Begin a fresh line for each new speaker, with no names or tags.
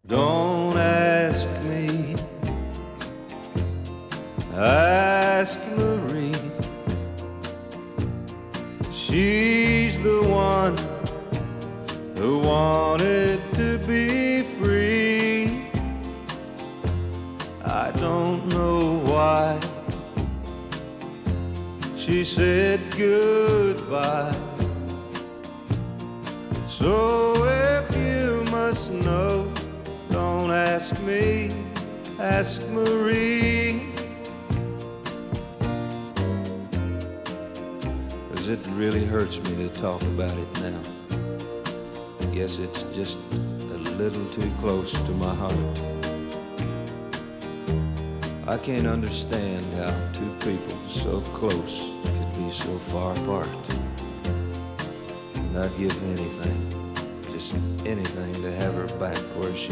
Don't ask me, ask Marie. She's the one who wanted to be free. I don't know why she said goodbye. So if you must know, don't ask me, ask Marie. 'Cause it really hurts me to talk about it now. I guess it's just a little too close to my heart. I can't understand how two people so close could be so far apart. And I'd give anything, just anything, to have her back where she